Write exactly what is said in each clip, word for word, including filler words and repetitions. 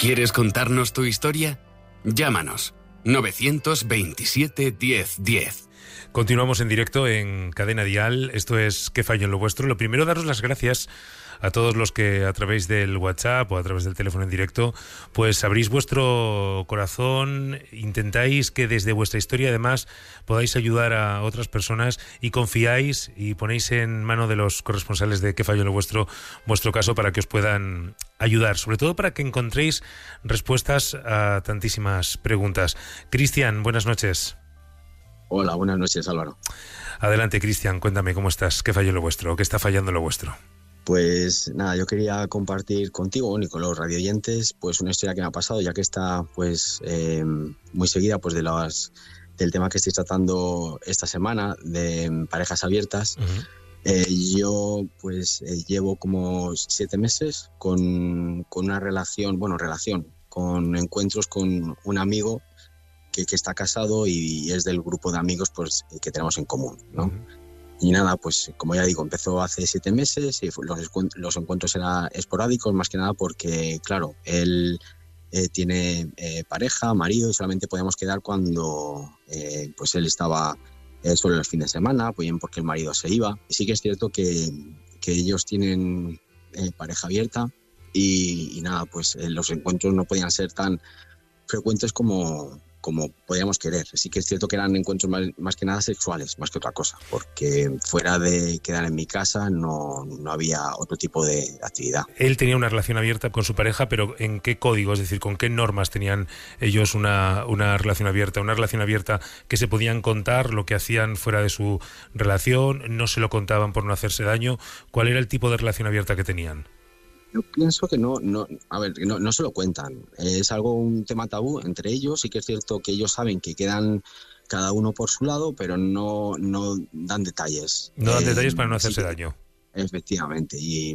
¿Quieres contarnos tu historia? Llámanos novecientos veintisiete diez diez. Continuamos en directo en Cadena Dial. Esto es ¿Qué fallo en lo vuestro? Lo primero, daros las gracias a todos los que a través del WhatsApp o a través del teléfono en directo pues abrís vuestro corazón, intentáis que desde vuestra historia además podáis ayudar a otras personas y confiáis y ponéis en mano de los corresponsales de ¿Qué fallo en lo vuestro? Vuestro caso para que os puedan ayudar, sobre todo para que encontréis respuestas a tantísimas preguntas. Cristian, buenas noches. Hola, buenas noches, Álvaro. Adelante, Cristian, cuéntame cómo estás, qué falló lo vuestro, qué está fallando lo vuestro. Pues nada, yo quería compartir contigo y con los radioyentes pues una historia que me ha pasado, ya que está pues eh, muy seguida pues de las del tema que estoy tratando esta semana de parejas abiertas. Uh-huh. Eh, yo pues eh, llevo como siete meses con, con una relación, bueno, relación, con encuentros con un amigo que, que está casado y es del grupo de amigos pues que tenemos en común, ¿no? Uh-huh. Y nada, pues como ya digo, empezó hace siete meses y los, los encuentros eran esporádicos, más que nada porque, claro, él eh, tiene eh, pareja, marido, y solamente podíamos quedar cuando eh, pues él estaba eh, solo el fin de semana, pues bien porque el marido se iba. Y sí que es cierto que, que ellos tienen eh, pareja abierta y, y nada, pues eh, los encuentros no podían ser tan frecuentes como... como podíamos querer. Sí que es cierto que eran encuentros más, más que nada sexuales, más que otra cosa, porque fuera de quedar en mi casa no, no había otro tipo de actividad. Él tenía una relación abierta con su pareja, pero ¿en qué código? Es decir, ¿con qué normas tenían ellos una, una relación abierta? Una relación abierta que se podían contar lo que hacían fuera de su relación, no se lo contaban por no hacerse daño. ¿Cuál era el tipo de relación abierta que tenían? Yo pienso que no, no, a ver, no, no se lo cuentan. Es algo, un tema tabú entre ellos. Sí que es cierto que ellos saben que quedan cada uno por su lado, pero no, no dan detalles. No dan eh, detalles para no sí hacerse que, daño. Efectivamente. Y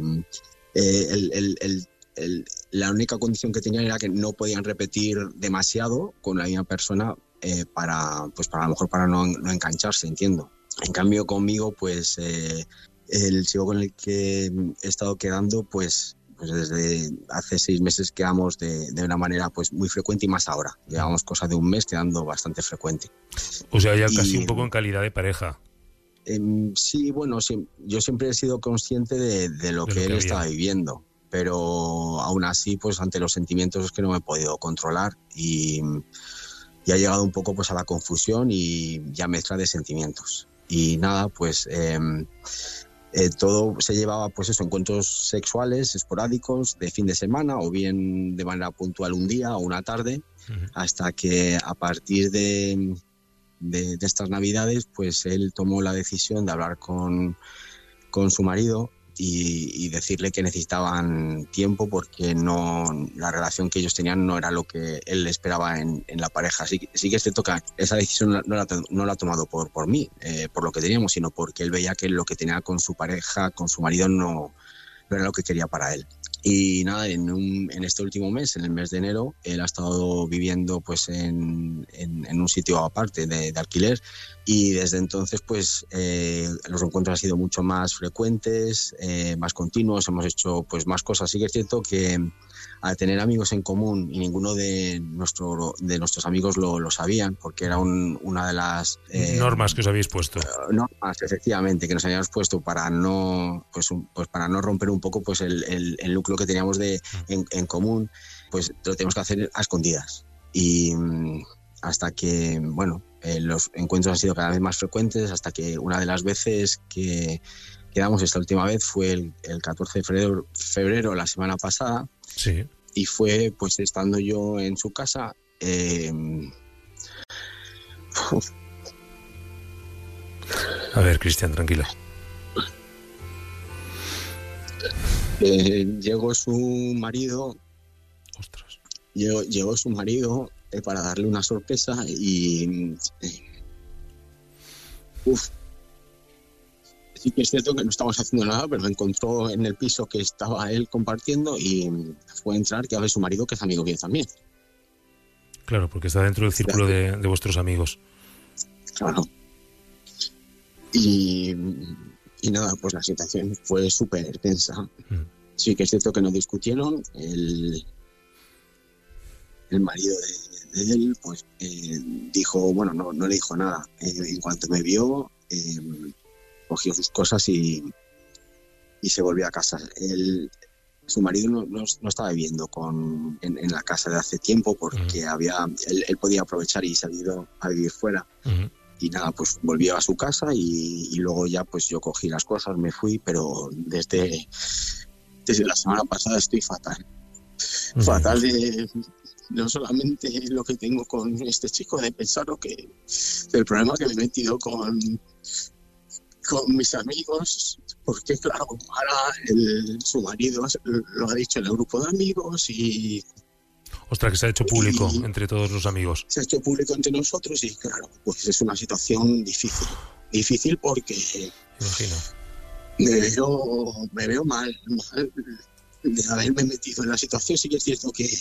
eh, el, el, el, el, la única condición que tenían era que no podían repetir demasiado con la misma persona eh, para, pues para a lo mejor para no, no engancharse, entiendo. En cambio conmigo, pues eh, el chico con el que he estado quedando, pues Pues desde hace seis meses quedamos de, de una manera pues muy frecuente y más ahora. Llevamos cosa de un mes quedando bastante frecuente. O sea, ya y, casi un poco en calidad de pareja. Eh, sí, bueno, sí, yo siempre he sido consciente de, de lo de que lo él que estaba viviendo, pero aún así, pues ante los sentimientos es que no me he podido controlar y, y ha llegado un poco pues a la confusión y ya mezcla de sentimientos. Y nada, pues... Eh, Eh, todo se llevaba, pues eso, encuentros sexuales esporádicos de fin de semana o bien de manera puntual un día o una tarde, uh-huh. hasta que a partir de, de, de estas navidades, pues él tomó la decisión de hablar con, con su marido y, y decirle que necesitaban tiempo porque no la relación que ellos tenían no era lo que él esperaba en, en la pareja. Sí, sí que es cierto que esa decisión no la, no la ha tomado por, por mí, eh, por lo que teníamos, sino porque él veía que lo que tenía con su pareja, con su marido, no, no era lo que quería para él. Y nada, en, un, en este último mes, en el mes de enero, él ha estado viviendo pues en, en, en un sitio aparte de, de alquiler y desde entonces pues eh, los encuentros han sido mucho más frecuentes, eh, más continuos, hemos hecho pues más cosas. Sí que es cierto que al tener amigos en común y ninguno de, nuestro, de nuestros amigos lo, lo sabían, porque era un, una de las... Eh, normas que os habéis puesto. Uh, normas, efectivamente, que nos habíamos puesto para no pues, un, pues para no romper un poco pues el, el, el núcleo que teníamos de, en, en común, pues lo tenemos que hacer a escondidas. Y hasta que, bueno, eh, los encuentros han sido cada vez más frecuentes, hasta que una de las veces que quedamos esta última vez fue el, el catorce de febrero, febrero, la semana pasada. Sí. Y fue pues estando yo en su casa. Eh... A ver, Cristian, tranquilo. Eh, llegó su marido. Ostras. Llegó, llegó su marido eh, para darle una sorpresa y. Eh, uf. Sí que es cierto que no estamos haciendo nada, pero me encontró en el piso que estaba él compartiendo y fue a entrar, que a ver su marido, que es amigo mío también. Claro, porque está dentro del círculo de, de vuestros amigos. Claro. Y, y nada, pues la situación fue súper tensa. Mm. Sí que es cierto que no discutieron. Él, el marido de, de él, pues eh, dijo, bueno, no, no le dijo nada. Eh, en cuanto me vio, eh, cogió sus cosas y, y se volvió a casa. Él, su marido no, no, no estaba viviendo con, en, en la casa de hace tiempo porque uh-huh. había, él, él podía aprovechar y salido a vivir fuera. Uh-huh. Y nada, pues volvió a su casa y, y luego ya pues yo cogí las cosas, me fui, pero desde, desde la semana pasada estoy fatal. Uh-huh. Fatal de no solamente lo que tengo con este chico, de pensar lo que, del problema que me he metido con, con mis amigos, porque claro, ahora el, su marido lo ha dicho en el grupo de amigos y... Ostras, que se ha hecho público y entre todos los amigos. Se ha hecho público entre nosotros y claro, pues es una situación difícil. Difícil porque Imagino. Me veo, me veo mal, mal de haberme metido en la situación. Sí que es cierto que,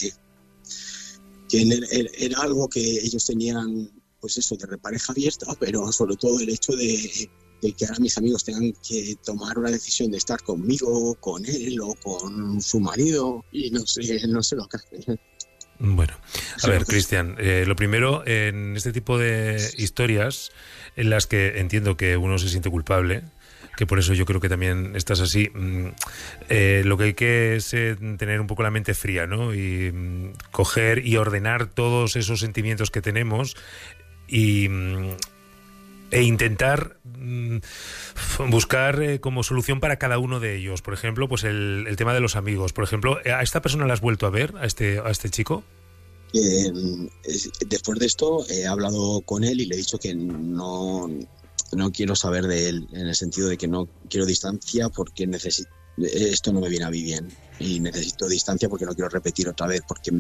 que era, era algo que ellos tenían, pues eso, de repareja abierta, pero sobre todo el hecho de, de que ahora mis amigos tengan que tomar una decisión de estar conmigo, con él o con su marido y no sé, no sé lo que hacer. Bueno, a ver, Cristian, eh, lo primero, en este tipo de historias en las que entiendo que uno se siente culpable, que por eso yo creo que también estás así, eh, lo que hay que es eh, tener un poco la mente fría, ¿no? Y mm, coger y ordenar todos esos sentimientos que tenemos y... Mm, e intentar mm, buscar eh, como solución para cada uno de ellos. Por ejemplo, pues el, el tema de los amigos. Por ejemplo, ¿a esta persona la has vuelto a ver, a este, a este chico? Eh, después de esto he hablado con él y le he dicho que no, no quiero saber de él, en el sentido de que no quiero distancia porque necesito, esto no me viene a mí bien y necesito distancia porque no quiero repetir otra vez, porque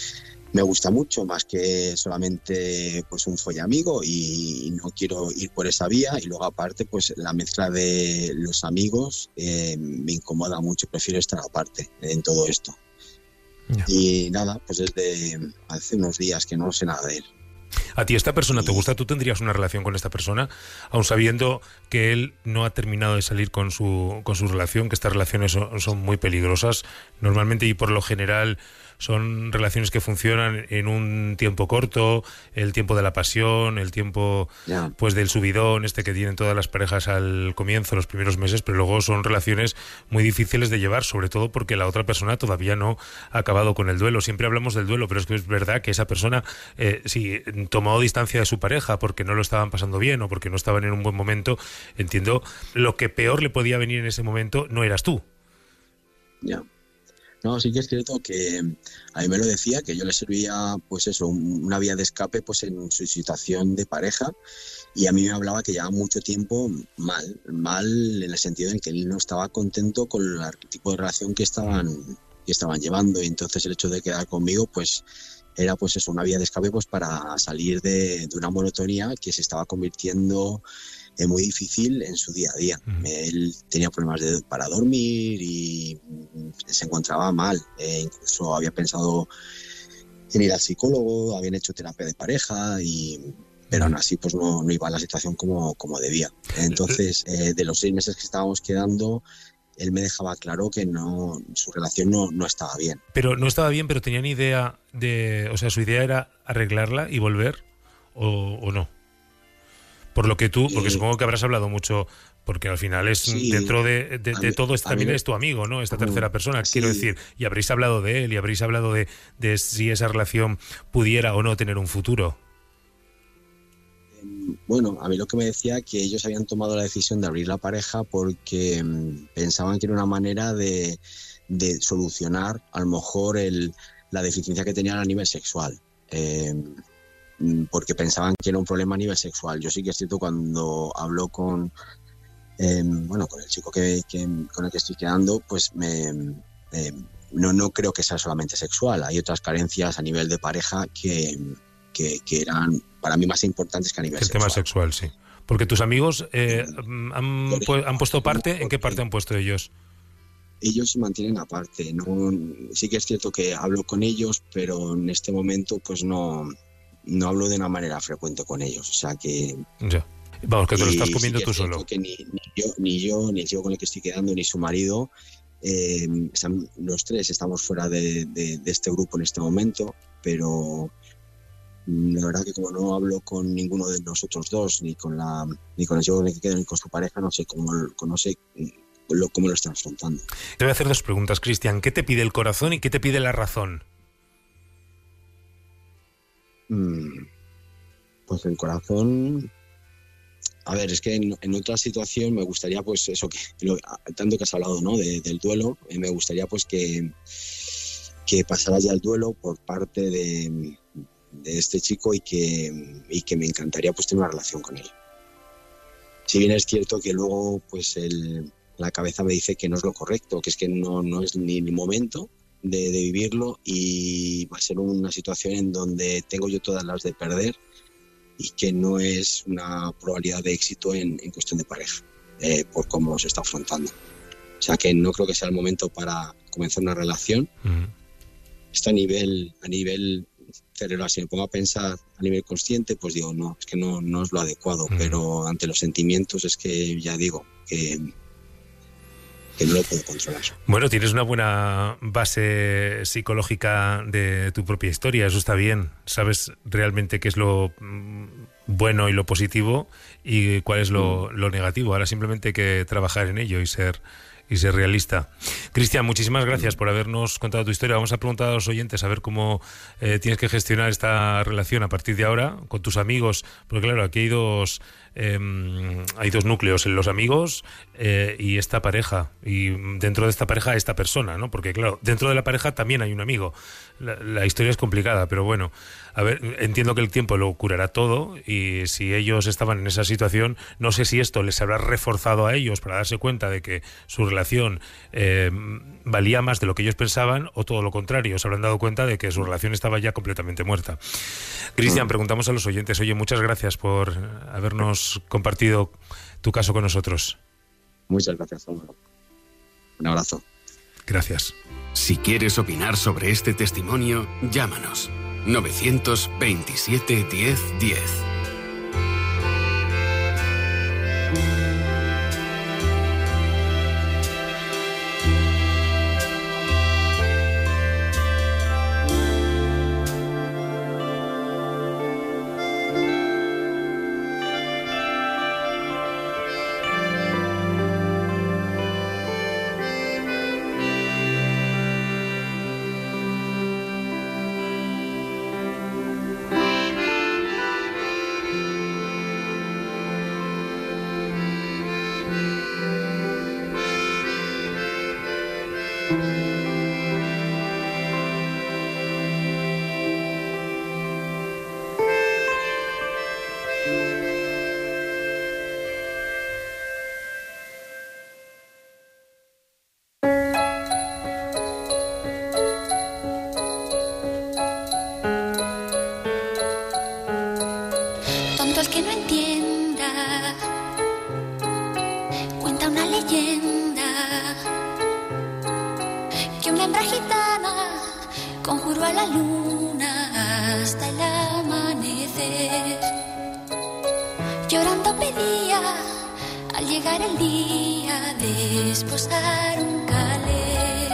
me gusta mucho más que solamente pues un follamigo y no quiero ir por esa vía. Y luego aparte pues la mezcla de los amigos eh, me incomoda mucho, prefiero estar aparte en todo esto. Yeah. Y nada, pues desde hace unos días que no sé nada de él. ¿A ti esta persona te gusta? ¿Tú tendrías una relación con esta persona, aun sabiendo que él no ha terminado de salir con su, con su relación, que estas relaciones son, son muy peligrosas normalmente y por lo general son relaciones que funcionan en un tiempo corto, el tiempo de la pasión, el tiempo yeah. pues del subidón este que tienen todas las parejas al comienzo, los primeros meses, pero luego son relaciones muy difíciles de llevar, sobre todo porque la otra persona todavía no ha acabado con el duelo. Siempre hablamos del duelo, pero es que es verdad que esa persona eh, si tomó distancia de su pareja porque no lo estaban pasando bien o porque no estaban en un buen momento, entiendo, lo que peor le podía venir en ese momento no eras tú. Ya. Yeah. No, sí que es cierto que a mí me lo decía, que yo le servía, pues eso, una vía de escape pues en su situación de pareja, y a mí me hablaba que llevaba mucho tiempo mal, mal en el sentido en que él no estaba contento con el tipo de relación que estaban, que estaban llevando, y entonces el hecho de quedar conmigo, pues era pues eso, una vía de escape pues para salir de, de una monotonía que se estaba convirtiendo es muy difícil en su día a día. Uh-huh. Él tenía problemas de, para dormir y se encontraba mal. Eh, incluso había pensado en ir al psicólogo, habían hecho terapia de pareja, y pero aún así pues no, no iba a la situación como, como debía. Entonces, eh, de los seis meses que estábamos quedando, él me dejaba claro que no, su relación no, no estaba bien. Pero no estaba bien, pero tenían idea de... O sea, su idea era arreglarla y volver, o, o no. Por lo que tú, porque eh, supongo que habrás hablado mucho, porque al final es sí, dentro de, de, de mí, todo esto también me, es tu amigo, ¿no? Esta tercera persona, sí. Quiero decir, y habréis hablado de él y habréis hablado de, de si esa relación pudiera o no tener un futuro. Bueno, a mí lo que me decía que ellos habían tomado la decisión de abrir la pareja porque mmm, pensaban que era una manera de, de solucionar a lo mejor el, la deficiencia que tenían a nivel sexual. Eh, porque pensaban que era un problema a nivel sexual. Yo sí que es cierto, cuando hablo con eh, bueno con el chico que, que con el que estoy quedando, pues me eh, no, no creo que sea solamente sexual. Hay otras carencias a nivel de pareja que, que, que eran para mí más importantes que a nivel el sexual. El tema sexual, sí. Porque tus amigos eh, han, pu- han puesto parte, ¿en qué parte han puesto ellos? Ellos se mantienen aparte. No, sí que es cierto que hablo con ellos, pero en este momento pues no no hablo de una manera frecuente con ellos, o sea que... Ya. Vamos, que te lo estás comiendo sí tú solo. Que ni, ni, yo, ni yo, ni el chico con el que estoy quedando, ni su marido Eh, los tres estamos fuera de, de, de este grupo en este momento, pero la verdad que como no hablo con ninguno de nosotros dos, ni con la ni con el chico que queda ni con su pareja, no sé cómo, no sé lo, cómo lo están afrontando. Te voy a hacer dos preguntas, Cristian. ¿Qué te pide el corazón y qué te pide la razón? Mm, pues el corazón... A ver, es que en, en otra situación me gustaría, pues eso, que lo, tanto que has hablado, ¿no?, de, del duelo, eh, me gustaría pues que, que pasara ya el duelo por parte de, de este chico y que, y que me encantaría pues tener una relación con él. Si bien es cierto que luego pues el, la cabeza me dice que no es lo correcto, que es que no, no es ni el momento de, de vivirlo y va a ser una situación en donde tengo yo todas las de perder y que no es una probabilidad de éxito en, en cuestión de pareja, eh, por cómo se está afrontando. O sea que no creo que sea el momento para comenzar una relación. Uh-huh. Esto a nivel, a nivel cerebral, si me pongo a pensar a nivel consciente, pues digo, no, es que no, no es lo adecuado, uh-huh. pero ante los sentimientos es que ya digo que... que no lo puedo controlar. Bueno, tienes una buena base psicológica de tu propia historia, eso está bien. Sabes realmente qué es lo bueno y lo positivo y cuál es lo, lo negativo. Ahora simplemente hay que trabajar en ello y ser y ser realista. Cristian, muchísimas gracias por habernos contado tu historia. Vamos a preguntar a los oyentes a ver cómo eh, tienes que gestionar esta relación a partir de ahora con tus amigos, porque claro, aquí hay dos eh, hay dos núcleos, los amigos eh, y esta pareja, y dentro de esta pareja esta persona, ¿no? Porque claro, dentro de la pareja también hay un amigo. La, la historia es complicada, pero bueno, a ver, entiendo que el tiempo lo curará todo y si ellos estaban en esa situación, no sé si esto les habrá reforzado a ellos para darse cuenta de que su relación eh, valía más de lo que ellos pensaban o todo lo contrario, se habrán dado cuenta de que su relación estaba ya completamente muerta. Cristian, preguntamos a los oyentes, oye, muchas gracias por habernos compartido tu caso con nosotros. Muchas gracias, Álvaro. Un abrazo. Gracias. Si quieres opinar sobre este testimonio, llámanos novecientos veintisiete diez diez. conjuró a la luna hasta el amanecer. Llorando pedía al llegar el día de esposar un calé.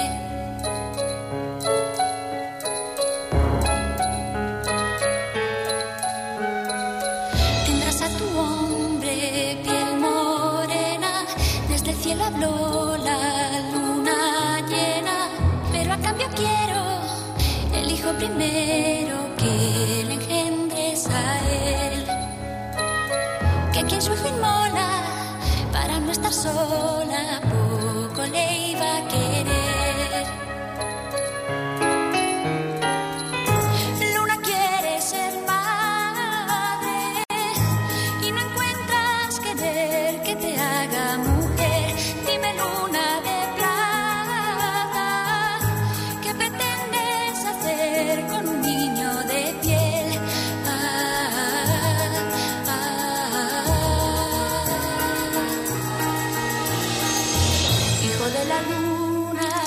Tendrás a tu hombre piel morena, desde el cielo habló la luna llena, pero a cambio quiero el hijo primero que le engendres a él, que quien su hijo inmola para no estar sola poco le iba a querer. Luna quiere ser madre y no encuentras querer que te haga mujer. Dime, luna de plata, ¿qué pretendes hacer con un niño de piel? Ah, ah, hijo de la luna,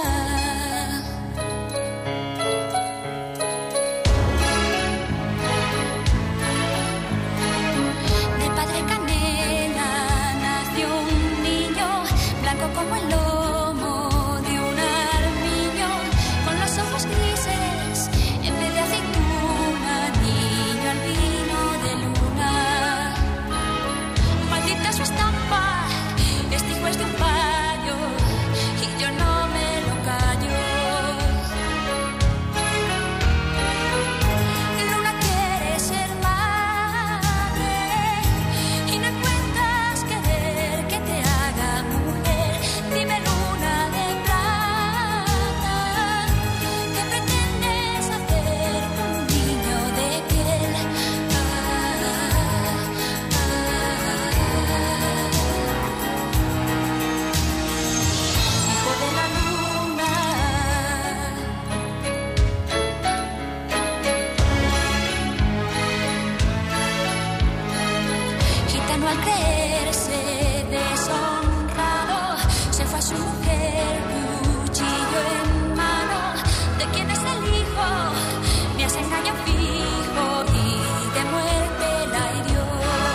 uno al creerse deshonrado se fue a su mujer, cuchillo en mano. ¿De quién es el hijo? Me has engañado fijo y de muerte la hirió.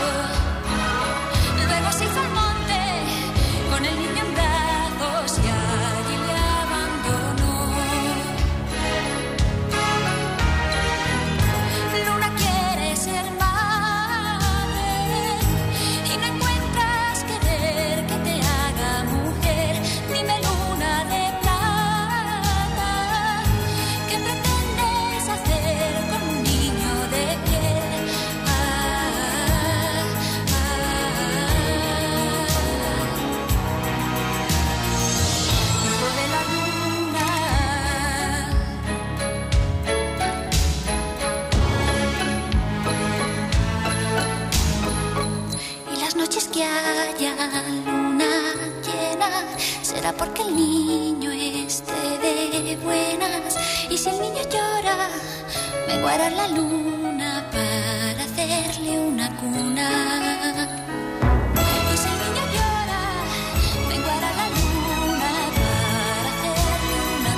Luego se hizo al monte con el niño en brazos y allí le abandonó. Luna quiere ser madre y no encuentras querer que te haga mujer. Dime, luna de plata, ¿qué pretendes hacer con un niño de piel? Ah, ah, hijo de la luna. Y las noches que haya luna llena será porque el niño esté de buenas. Y si el niño llora, vengo a arar la luna para hacerle una cuna. Y si el niño llora, vengo a arar la luna para hacerle una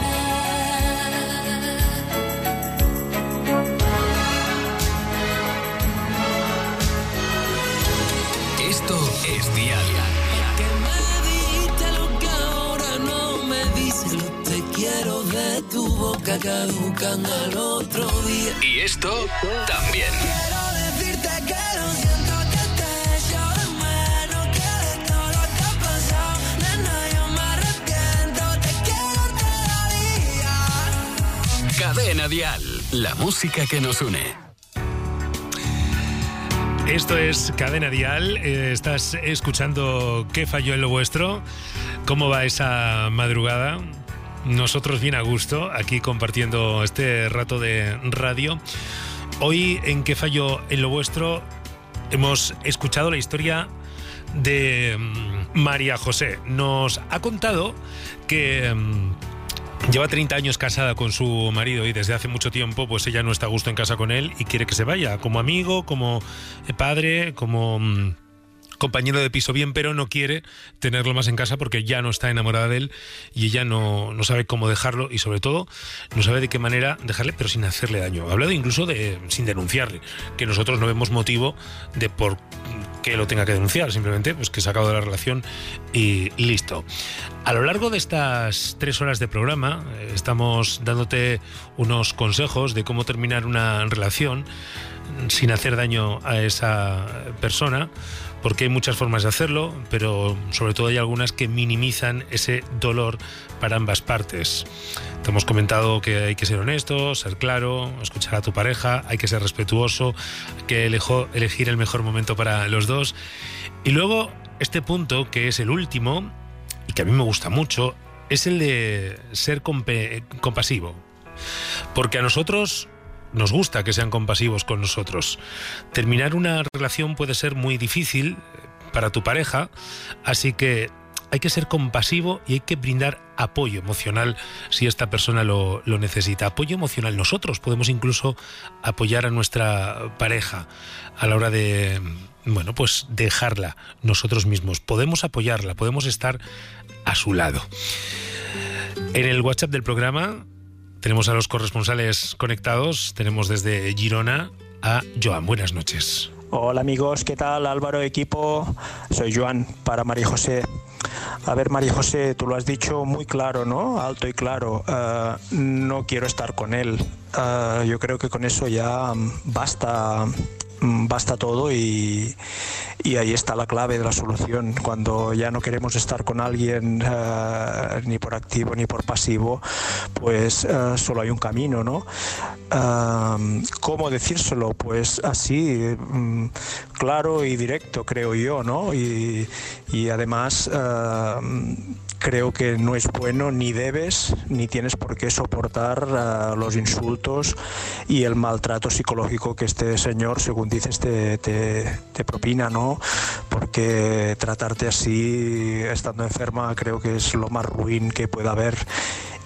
cuna. Esto es Dial. Que me diste lo que ahora no me dices. Los te quiero de tu boca caducan al otro día. Y esto también. Quiero decirte que lo siento, que te echo de menos, que de todo lo que ha pasado, nena, yo me arrepiento, te quiero todavía. Cadena Dial, la música que nos une. Esto es Cadena Dial, eh, estás escuchando ¿Qué falló en lo vuestro? ¿Cómo va esa madrugada? Nosotros bien a gusto, aquí compartiendo este rato de radio. Hoy en ¿Qué falló en lo vuestro? Hemos escuchado la historia de mm, María José. Nos ha contado que mm, lleva treinta años casada con su marido y desde hace mucho tiempo pues ella no está a gusto en casa con él y quiere que se vaya, como amigo, como padre, como mmm, compañero de piso bien, pero no quiere tenerlo más en casa porque ya no está enamorada de él y ella no, no sabe cómo dejarlo y sobre todo no sabe de qué manera dejarle, pero sin hacerle daño. Ha hablado incluso de sin denunciarle, que nosotros no vemos motivo de por qué lo tenga que denunciar, simplemente pues que se ha acabado la relación y listo. A lo largo de estas tres horas de programa eh, estamos dándote unos consejos de cómo terminar una relación sin hacer daño a esa persona, porque hay muchas formas de hacerlo, pero sobre todo hay algunas que minimizan ese dolor para ambas partes. Te hemos comentado que hay que ser honesto, ser claro, escuchar a tu pareja, hay que ser respetuoso, hay que elejo, elegir el mejor momento para los dos. Y luego, este punto, que es el último, y que a mí me gusta mucho, es el de ser comp- compasivo. Porque a nosotros nos gusta que sean compasivos con nosotros. Terminar una relación puede ser muy difícil para tu pareja, así que hay que ser compasivo y hay que brindar apoyo emocional si esta persona lo, lo necesita. Apoyo emocional. Nosotros podemos incluso apoyar a nuestra pareja a la hora de, bueno, pues dejarla nosotros mismos. Podemos apoyarla, podemos estar a su lado. En el WhatsApp del programa tenemos a los corresponsales conectados. Tenemos desde Girona a Joan. Buenas noches. Hola amigos, ¿qué tal? Álvaro, equipo, soy Joan para María José. A ver, María José, tú lo has dicho muy claro, ¿no? Alto y claro. Uh, no quiero estar con él. Uh, yo creo que con eso ya basta, basta todo y, y ahí está la clave de la solución. Cuando ya no queremos estar con alguien uh, ni por activo ni por pasivo, pues uh, solo hay un camino, ¿no? Uh, ¿Cómo decírselo? Pues así, um, claro y directo, creo yo, ¿no? Y, y además uh, creo que no es bueno, ni debes, ni tienes por qué soportar uh, los insultos y el maltrato psicológico que este señor, según dices, te, te, te propina, ¿no? Porque tratarte así, estando enferma, creo que es lo más ruin que pueda haber.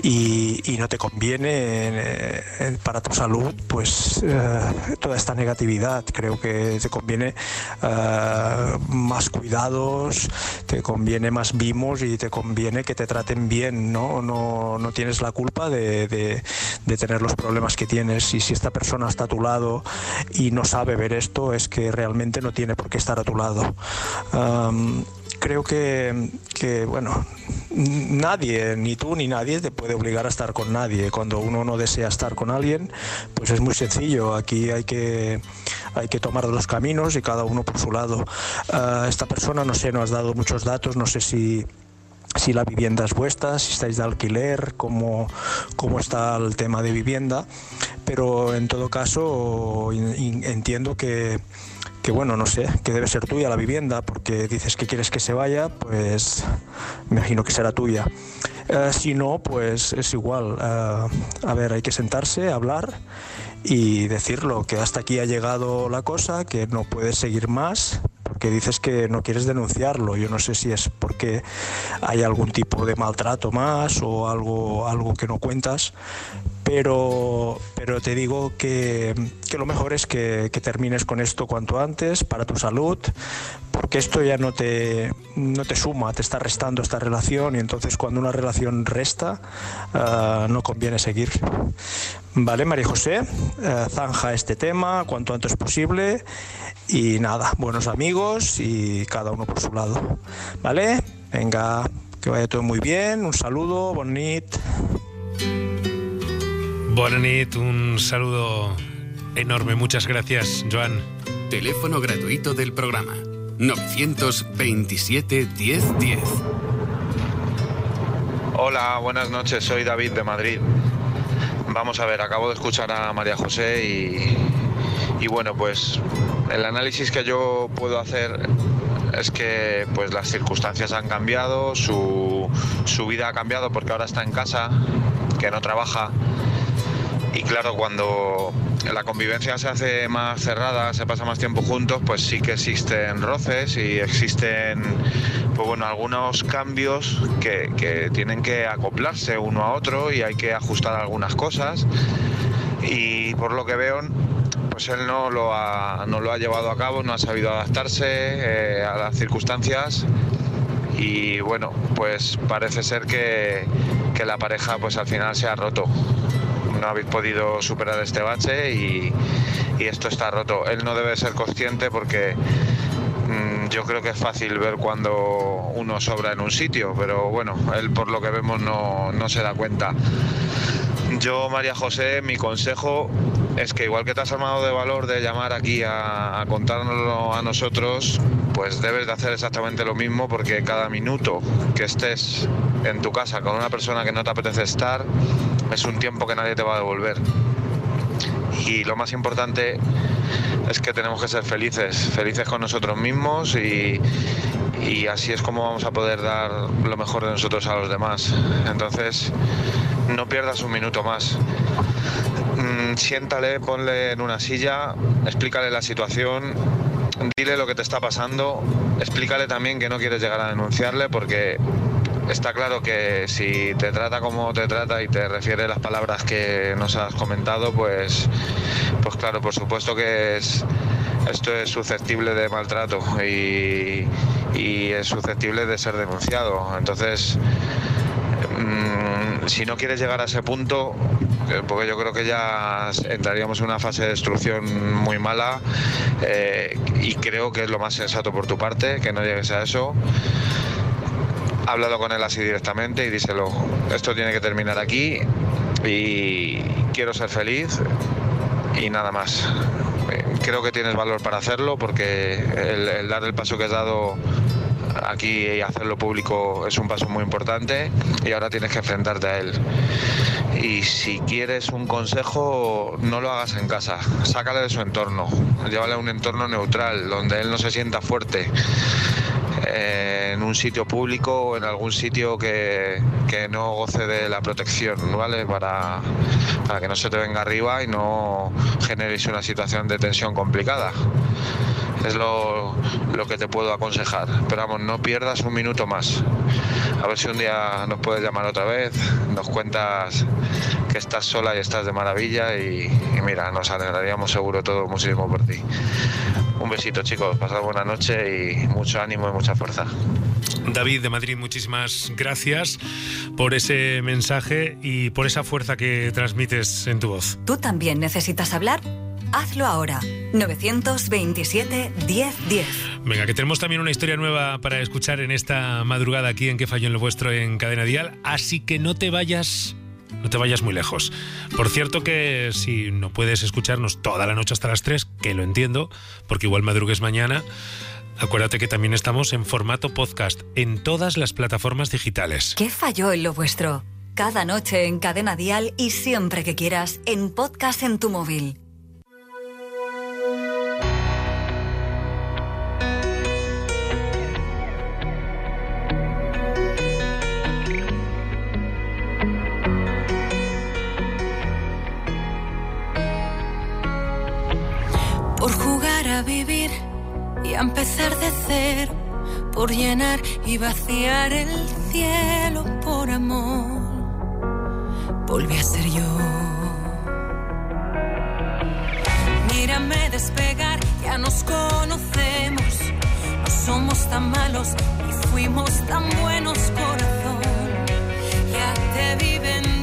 y, y no te conviene eh, eh, para tu salud pues eh, toda esta negatividad. Creo que te conviene eh, más cuidados, te conviene más mimos y te conviene que te traten bien, ¿no? No, no tienes la culpa de, de, de tener los problemas que tienes, y si esta persona está a tu lado y no sabe ver esto, es que realmente no tiene por qué estar a tu lado. Um, creo que, que, bueno, nadie, ni tú ni nadie te puede obligar a estar con nadie. Cuando uno no desea estar con alguien, pues es muy sencillo. Aquí hay que, hay que tomar los caminos y cada uno por su lado. Uh, esta persona, no sé, no has dado muchos datos, no sé si... si la vivienda es vuestra, si estáis de alquiler, cómo, cómo está el tema de vivienda, pero en todo caso entiendo que, que, bueno, no sé, que debe ser tuya la vivienda, porque dices que quieres que se vaya, pues me imagino que será tuya. Uh, si no, pues es igual. Uh, a ver, hay que sentarse, hablar y decirlo, que hasta aquí ha llegado la cosa, que no puedes seguir más, porque dices que no quieres denunciarlo. Yo no sé si es porque hay algún tipo de maltrato más o algo, algo que no cuentas, pero, pero te digo que, que lo mejor es que, que termines con esto cuanto antes, para tu salud, porque esto ya no te, no te suma, te está restando esta relación, y entonces cuando una relación resta, uh, no conviene seguir. Vale, María José, uh, zanja este tema cuanto antes posible, y nada, buenos amigos y cada uno por su lado. Vale, venga, que vaya todo muy bien, un saludo, bon nit. Bona nit, un saludo enorme, muchas gracias, Joan. Teléfono gratuito del programa novecientos veintisiete diez diez. Hola, buenas noches, soy David de Madrid. Vamos a ver, acabo de escuchar a María José y, y bueno, pues el análisis que yo puedo hacer es que pues las circunstancias han cambiado, su, su vida ha cambiado porque ahora está en casa, que no trabaja. Y claro, cuando la convivencia se hace más cerrada, se pasa más tiempo juntos, pues sí que existen roces y existen, pues bueno, algunos cambios que, que tienen que acoplarse uno a otro y hay que ajustar algunas cosas. Y por lo que veo, pues él no lo ha, no lo ha llevado a cabo, no ha sabido adaptarse eh, a las circunstancias. Y bueno, pues parece ser que, que la pareja pues al final se ha roto. No habéis podido superar este bache y, y esto está roto. Él no debe ser consciente porque mmm, yo creo que es fácil ver cuando uno sobra en un sitio, pero bueno, él por lo que vemos no, no se da cuenta. Yo, María José, mi consejo es que igual que te has armado de valor de llamar aquí a, a contárnoslo a nosotros, pues debes de hacer exactamente lo mismo, porque cada minuto que estés en tu casa con una persona que no te apetece estar es un tiempo que nadie te va a devolver. Y lo más importante es que tenemos que ser felices, felices con nosotros mismos y, y así es como vamos a poder dar lo mejor de nosotros a los demás. Entonces, no pierdas un minuto más. Mm, siéntale, ponle en una silla, explícale la situación, dile lo que te está pasando, explícale también que no quieres llegar a denunciarle, porque está claro que si te trata como te trata y te refiere las palabras que nos has comentado, pues, pues claro, por supuesto que es, esto es susceptible de maltrato y, y es susceptible de ser denunciado. Entonces, mmm, si no quieres llegar a ese punto, porque yo creo que ya entraríamos en una fase de destrucción muy mala, eh, y creo que es lo más sensato por tu parte, que no llegues a eso. Háblalo con él así directamente y díselo, esto tiene que terminar aquí y quiero ser feliz y nada más. Creo que tienes valor para hacerlo, porque el, el dar el paso que has dado aquí y hacerlo público es un paso muy importante y ahora tienes que enfrentarte a él. Y si quieres un consejo, no lo hagas en casa, sácale de su entorno, llévale a un entorno neutral donde él no se sienta fuerte, eh, en un sitio público o en algún sitio que, que no goce de la protección, ¿vale? Para, para que no se te venga arriba y no generes una situación de tensión complicada. Es lo, lo que te puedo aconsejar. Pero vamos, no pierdas un minuto más. A ver si un día nos puedes llamar otra vez, nos cuentas que estás sola y estás de maravilla y, y mira, nos alegraríamos seguro todo muchísimo por ti. Un besito, chicos, pasad buena noche y mucho ánimo y mucha fuerza. David de Madrid, muchísimas gracias por ese mensaje y por esa fuerza que transmites en tu voz. ¿Tú también necesitas hablar? Hazlo ahora. novecientos veintisiete, diez diez. Venga, que tenemos también una historia nueva para escuchar en esta madrugada aquí en ¿Qué falló en lo vuestro? En Cadena Dial? Así que no te vayas... No te vayas muy lejos. Por cierto que si no puedes escucharnos toda la noche hasta las tres, que lo entiendo, porque igual madrugues mañana, acuérdate que también estamos en formato podcast en todas las plataformas digitales. ¿Qué falló en lo vuestro? Cada noche en Cadena Dial y siempre que quieras en podcast en tu móvil. Por jugar a vivir y a empezar de cero, por llenar y vaciar el cielo por amor, volví a ser yo. Mírame despegar, ya nos conocemos, no somos tan malos y fuimos tan buenos, corazón, ya te vi venir.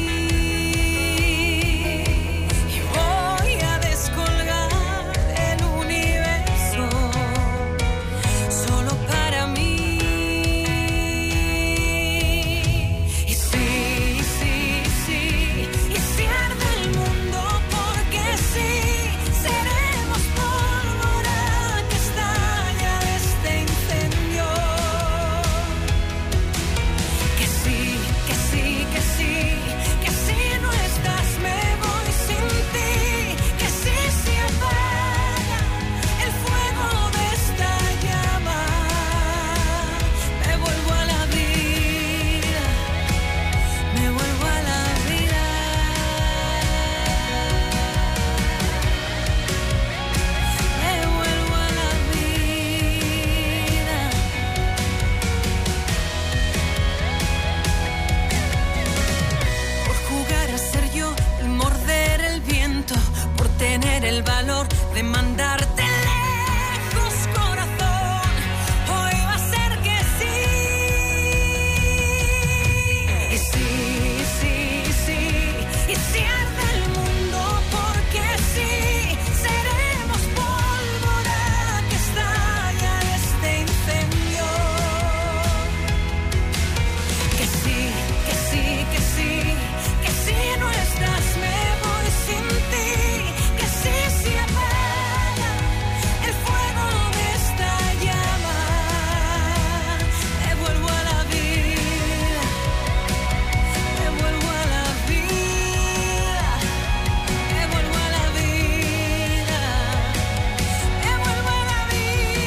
El valor de mandarte lejos, corazón, hoy va a ser que sí. Y sí, sí, sí, y si arde el mundo, porque sí, seremos pólvora que estalla este incendio. Que sí, que sí, que sí, que si no estás me voy sin ti. Si apaga el fuego de esta llama, me vuelvo a la vida, me vuelvo a la vida, me vuelvo a la vida, me vuelvo a la vida.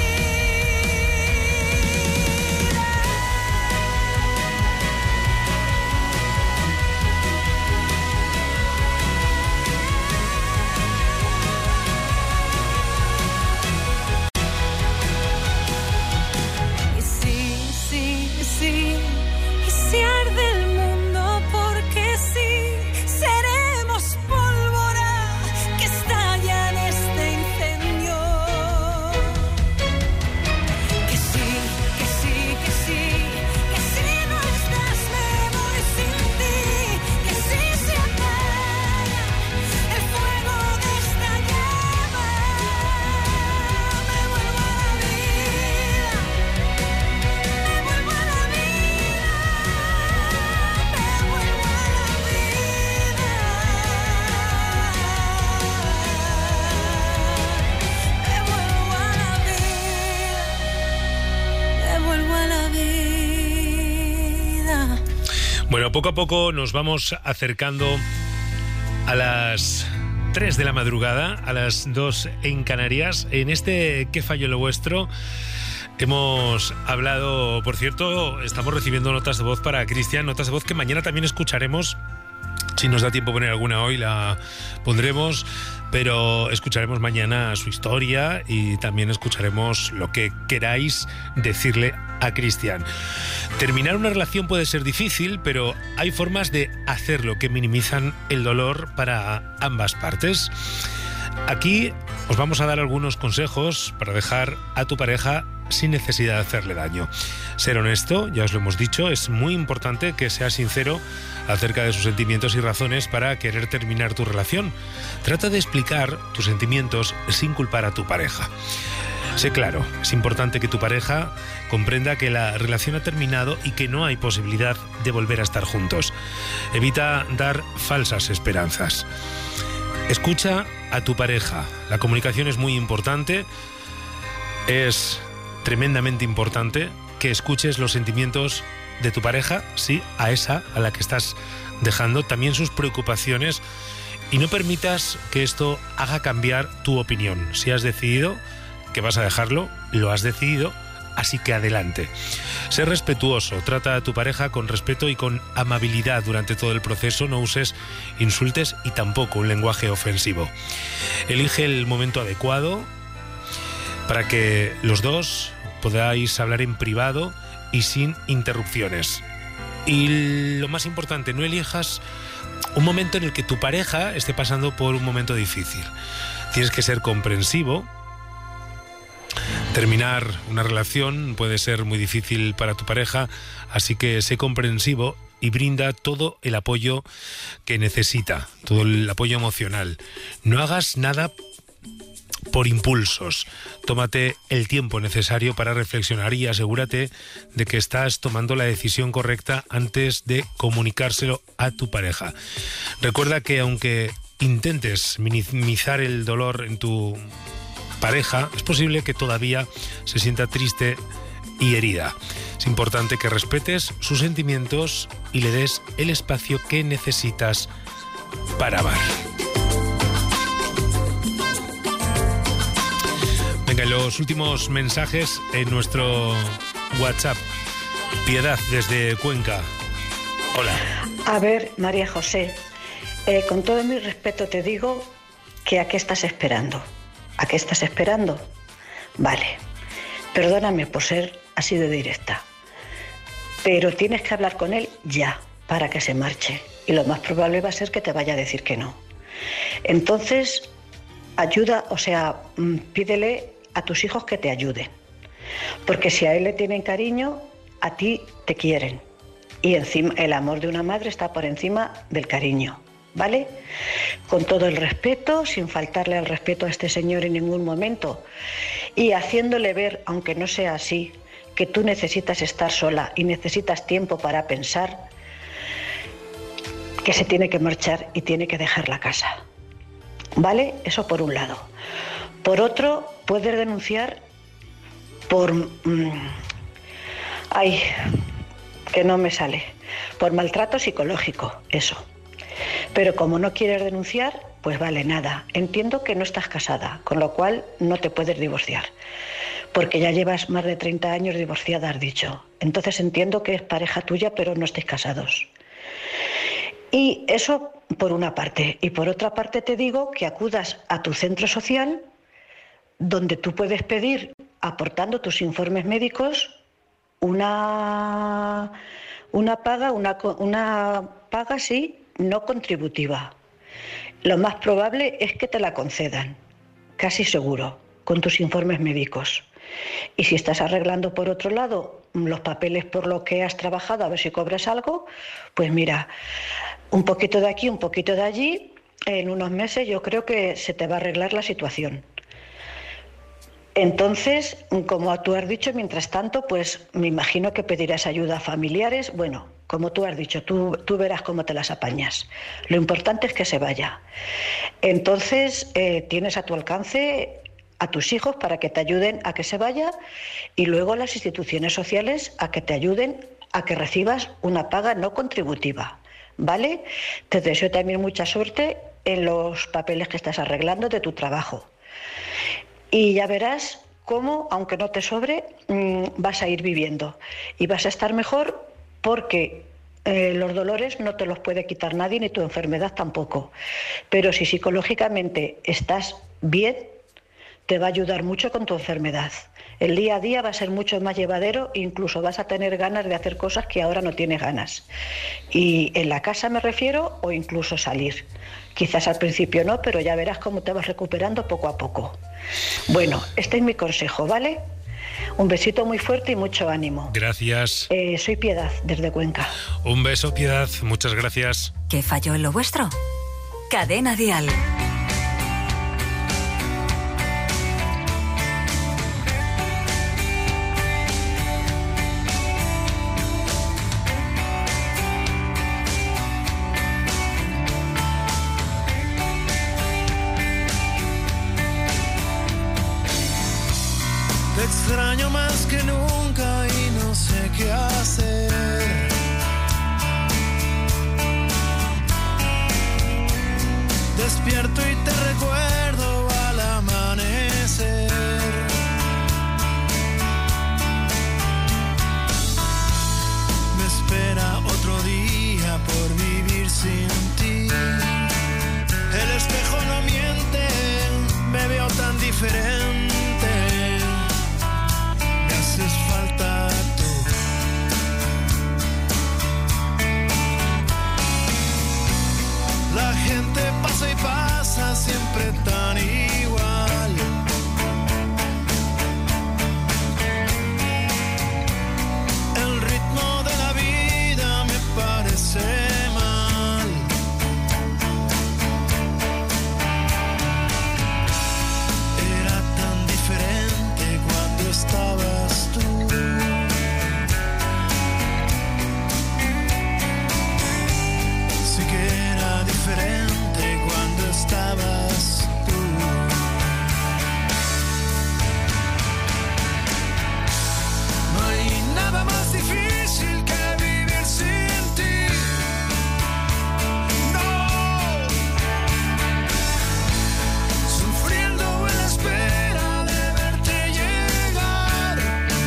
Bueno, poco a poco nos vamos acercando a las tres de la madrugada, a las dos en Canarias. En este ¿Qué falló lo vuestro? Hemos hablado, por cierto, estamos recibiendo notas de voz para Cristian, notas de voz que mañana también escucharemos Si nos da tiempo poner alguna hoy, la pondremos, pero escucharemos mañana su historia y también escucharemos lo que queráis decirle a Cristian. Terminar una relación puede ser difícil, pero hay formas de hacerlo que minimizan el dolor para ambas partes. Aquí os vamos a dar algunos consejos para dejar a tu pareja sin necesidad de hacerle daño. Ser honesto, ya os lo hemos dicho, es muy importante que seas sincero acerca de sus sentimientos y razones para querer terminar tu relación. Trata de explicar tus sentimientos sin culpar a tu pareja. Sé claro, es importante que tu pareja comprenda que la relación ha terminado y que no hay posibilidad de volver a estar juntos. Evita dar falsas esperanzas. Escucha a tu pareja. La comunicación es muy importante. Es tremendamente importante que escuches los sentimientos de tu pareja, sí, a esa a la que estás dejando, también sus preocupaciones, y no permitas que esto haga cambiar tu opinión. Si has decidido que vas a dejarlo, lo has decidido, así que adelante. Sé respetuoso, trata a tu pareja con respeto y con amabilidad durante todo el proceso, no uses insultos y tampoco un lenguaje ofensivo. Elige el momento adecuado para que los dos podáis hablar en privado y sin interrupciones. Y lo más importante, no elijas un momento en el que tu pareja esté pasando por un momento difícil. Tienes que ser comprensivo. Terminar una relación puede ser muy difícil para tu pareja, así que sé comprensivo y brinda todo el apoyo que necesita, todo el apoyo emocional. No hagas nada por impulsos. Tómate el tiempo necesario para reflexionar y asegúrate de que estás tomando la decisión correcta antes de comunicárselo a tu pareja. Recuerda que aunque intentes minimizar el dolor en tu pareja, es posible que todavía se sienta triste y herida. Es importante que respetes sus sentimientos y le des el espacio que necesitas para amar. Venga, los últimos mensajes en nuestro WhatsApp. Piedad, desde Cuenca. Hola. A ver, María José, eh, con todo mi respeto te digo que ¿a qué estás esperando? ¿A qué estás esperando? Vale, perdóname por ser así de directa, pero tienes que hablar con él ya para que se marche, y lo más probable va a ser que te vaya a decir que no. Entonces, ayuda, o sea, pídele a tus hijos que te ayuden, porque si a él le tienen cariño, a ti te quieren, y encima el amor de una madre está por encima del cariño, ¿vale? Con todo el respeto, sin faltarle al respeto a este señor en ningún momento, y haciéndole ver, aunque no sea así, que tú necesitas estar sola y necesitas tiempo para pensar, que se tiene que marchar y tiene que dejar la casa, ¿vale? Eso por un lado. Por otro, puedes denunciar por... Mmm, ay, que no me sale. Por maltrato psicológico, eso. Pero como no quieres denunciar, pues vale, nada. Entiendo que no estás casada, con lo cual no te puedes divorciar, porque ya llevas más de treinta años divorciada, has dicho. Entonces entiendo que es pareja tuya, pero no estéis casados. Y eso por una parte. Y por otra parte te digo que acudas a tu centro social, donde tú puedes pedir, aportando tus informes médicos, una, una paga, una, una paga, sí, no contributiva. Lo más probable es que te la concedan, casi seguro, con tus informes médicos. Y si estás arreglando por otro lado los papeles por lo que has trabajado, a ver si cobras algo, pues mira, un poquito de aquí, un poquito de allí, en unos meses yo creo que se te va a arreglar la situación. Entonces, como tú has dicho, mientras tanto, pues me imagino que pedirás ayuda a familiares. Bueno, como tú has dicho, tú, tú verás cómo te las apañas. Lo importante es que se vaya. Entonces, eh, tienes a tu alcance a tus hijos para que te ayuden a que se vaya, y luego las instituciones sociales a que te ayuden a que recibas una paga no contributiva, ¿vale? Te deseo también mucha suerte en los papeles que estás arreglando de tu trabajo. Y ya verás cómo, aunque no te sobre, vas a ir viviendo y vas a estar mejor, porque Eh, los dolores no te los puede quitar nadie, ni tu enfermedad tampoco. Pero si psicológicamente estás bien, te va a ayudar mucho con tu enfermedad. El día a día va a ser mucho más llevadero, incluso vas a tener ganas de hacer cosas que ahora no tienes ganas. Y en la casa me refiero, o incluso salir. Quizás al principio no, pero ya verás cómo te vas recuperando poco a poco. Bueno, este es mi consejo, ¿vale? Un besito muy fuerte y mucho ánimo. Gracias. Eh, soy Piedad, desde Cuenca. Un beso, Piedad. Muchas gracias. ¿Qué falló en lo vuestro? Cadena Dial. Te extraño más que nunca y no sé qué hacer. Despierto y te recuerdo al amanecer. Me espera otro día por vivir sin ti. El espejo no miente, me veo tan diferente. Haces falta tú. La gente pasa y pasa siempre tan igual. El ritmo de la vida me parece mal. Era tan diferente cuando estabas tú. Sí que era diferente cuando estabas tú. No hay nada más difícil que vivir sin ti. No. Sufriendo en la espera de verte llegar.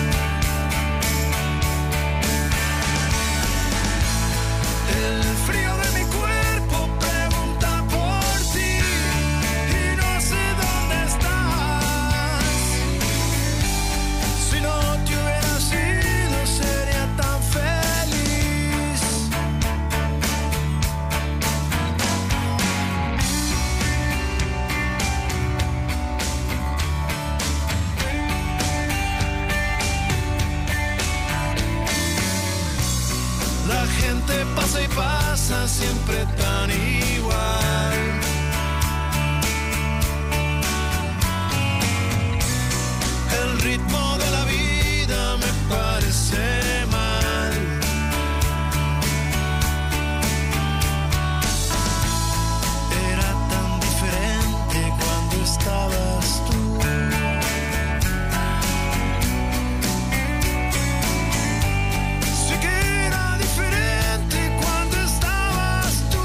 El frío de mi cuerpo pregunta por ti y no sé dónde estás. Si no te hubieras ido sería tan feliz. La gente pasa y pasa siempre tan igual. El ritmo de la vida me parece mal. Era tan diferente cuando estabas tú. Sí que era diferente cuando estabas tú.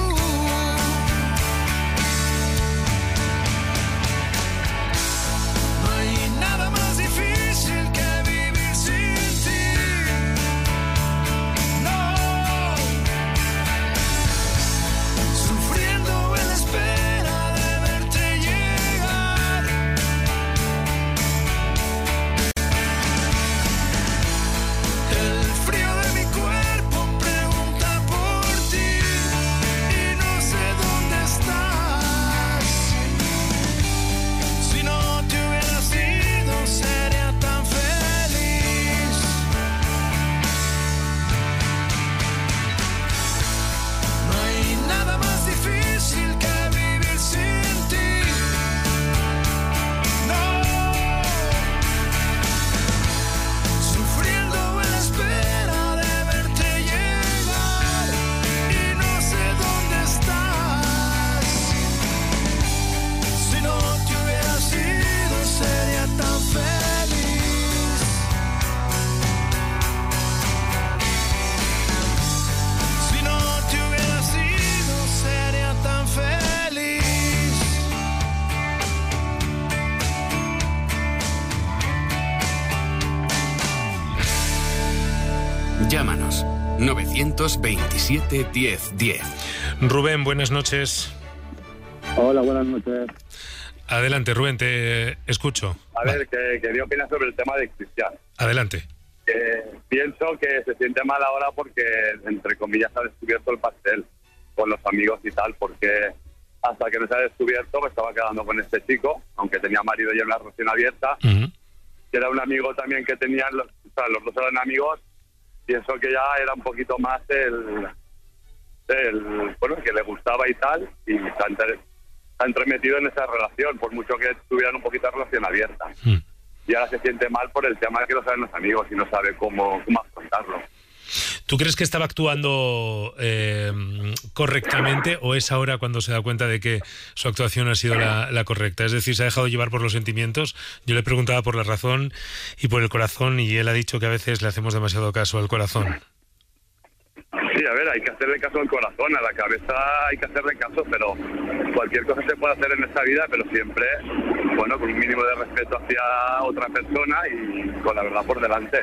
No hay nada más difícil que vivir sin ti. No. Sufriendo en la espera de verte llegar. El frío de mi cuerpo pregunta por ti y no sé dónde estás. Si no te hubieras ido sería tan feliz. No hay nada más difícil que vivir sin ti. No. Sufriendo en la espera de verte llegar y no sé dónde estás. Si no te hubieras ido sería tan feliz. Si no te hubieras ido sería tan feliz. Llámanos nueve dos siete, diez, diez. Rubén, buenas noches. Hola, buenas noches. Adelante, Rubén, te escucho. A ver, ¿qué, qué opinas sobre el tema de Cristian? Adelante. Que pienso que se siente mal ahora porque, entre comillas, ha descubierto el pastel con los amigos y tal, porque hasta que no se ha descubierto me estaba quedando con este chico, aunque tenía marido y una relación abierta, uh-huh. que era un amigo también que tenían, los, o sea, los dos eran amigos, pienso que ya era un poquito más el, el bueno, que le gustaba y tal, y se ha, entre, se ha entremetido en esa relación, por mucho que tuvieran un poquito de relación abierta. Uh-huh. Y ahora se siente mal por el tema de que no saben los amigos y no sabe cómo, cómo afrontarlo. ¿Tú crees que estaba actuando eh, correctamente o es ahora cuando se da cuenta de que su actuación ha sido la, la correcta? Es decir, ¿se ha dejado llevar por los sentimientos? Yo le preguntaba por la razón y por el corazón y él ha dicho que a veces le hacemos demasiado caso al corazón. Sí, a ver, hay que hacerle caso al corazón, a la cabeza hay que hacerle caso, pero cualquier cosa se puede hacer en esta vida, pero siempre, bueno, con un mínimo de respeto hacia otra persona y con la verdad por delante.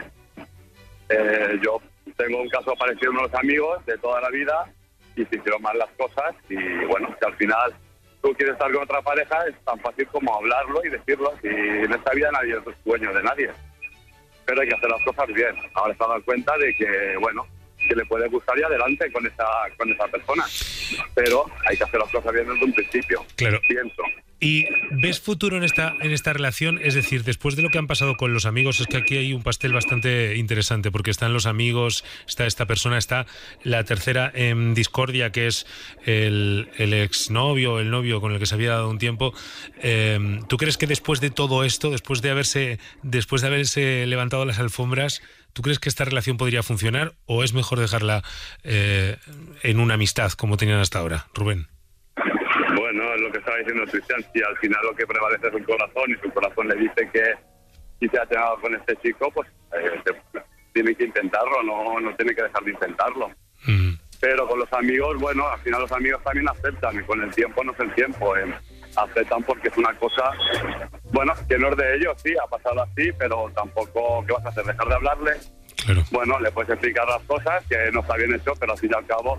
Eh, yo tengo un caso parecido a unos amigos de toda la vida y se hicieron mal las cosas y bueno, que al final tú quieres estar con otra pareja es tan fácil como hablarlo y decirlo, y en esta vida nadie es dueño de nadie, pero hay que hacer las cosas bien. Ahora se ha dado cuenta de que, bueno, que le puede gustar y adelante con esa con esa persona, pero hay que hacer las cosas bien desde un principio. Claro. Pienso. ¿Y ves futuro en esta en esta relación? Es decir, después de lo que han pasado con los amigos, es que aquí hay un pastel bastante interesante, porque están los amigos, está esta persona, está la tercera en discordia, que es el, el exnovio, el novio con el que se había dado un tiempo. Eh, ¿Tú crees que después de todo esto, después de haberse después de haberse levantado las alfombras, ¿tú crees que esta relación podría funcionar o es mejor dejarla eh, en una amistad como tenían hasta ahora, Rubén? Bueno, es lo que estaba diciendo Cristian, si al final lo que prevalece es el corazón y su corazón le dice que si se ha tenido con este chico, pues eh, se, tiene que intentarlo, no, no tiene que dejar de intentarlo. Mm. Pero con los amigos, bueno, al final los amigos también aceptan y con el tiempo no es el tiempo, eh, aceptan porque es una cosa, bueno, que no es de ellos, sí, ha pasado así, pero tampoco, ¿qué vas a hacer? ¿Dejar de hablarle? Claro. Bueno, le puedes explicar las cosas que no está bien hecho, pero al fin y al cabo